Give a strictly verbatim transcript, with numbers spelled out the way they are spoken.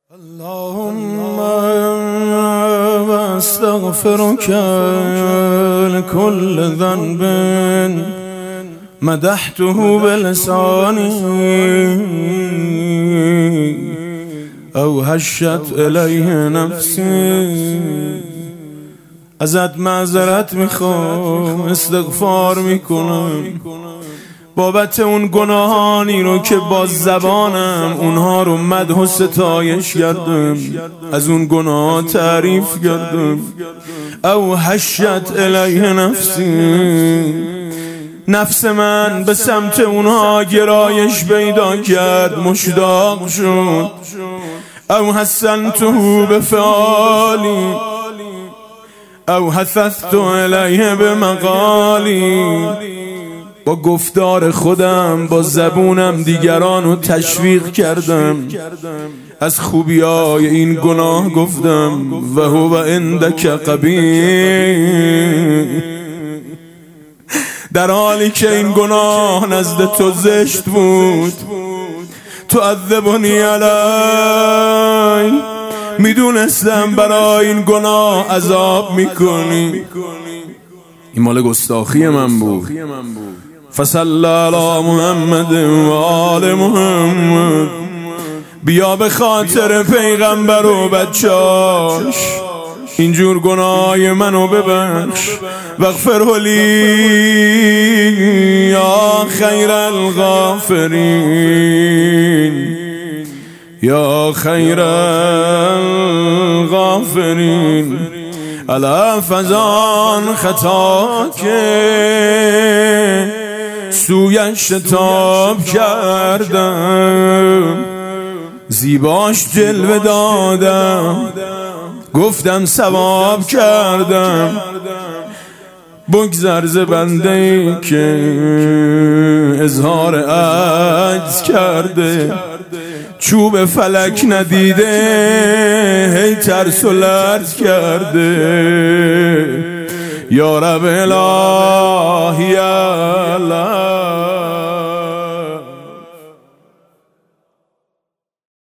اللهم استغفرك لكل ذنب مدحته بلساني او هشت الیه نفسی. ازت معذرت میخوام، استغفار میکنم بابت اون گناهانی رو که با زبانم اونها رو مدح و ستایش کردم، از اون گناه تعریف کردم. او هشت الیه نفسی، نفس من به سمت اونها گرایش پیدا کرد، مشتاق شد. او حسنته بفعالی او حثثت الیه بمقالی، با گفتار خودم با زبونم دیگران رو تشویق کردم، از خوبیای این گناه گفتم. و هو عندک قبیح، در حالی که این گناه نزد تو زشت بود. تعذبنی علی، میدونستم برای این گناه عذاب میکنی. این مال گستاخی من بود. فصلی علی محمد و آل محمد، بیا به خاطر پیغمبر و بچاش اینجور گناه منو ببخش. واغفره لی یا خیر الغافرین، یا خیر الغافرین. علی فزان خطا که سویش شتاب کردم، زیباش جلوه دادم، گفتم ثواب کردم. بگذر ز بنده ای که اظهار عجز کرده، چوب فلک ندیده هی ترس و لرز کرده. یا رب الهی الله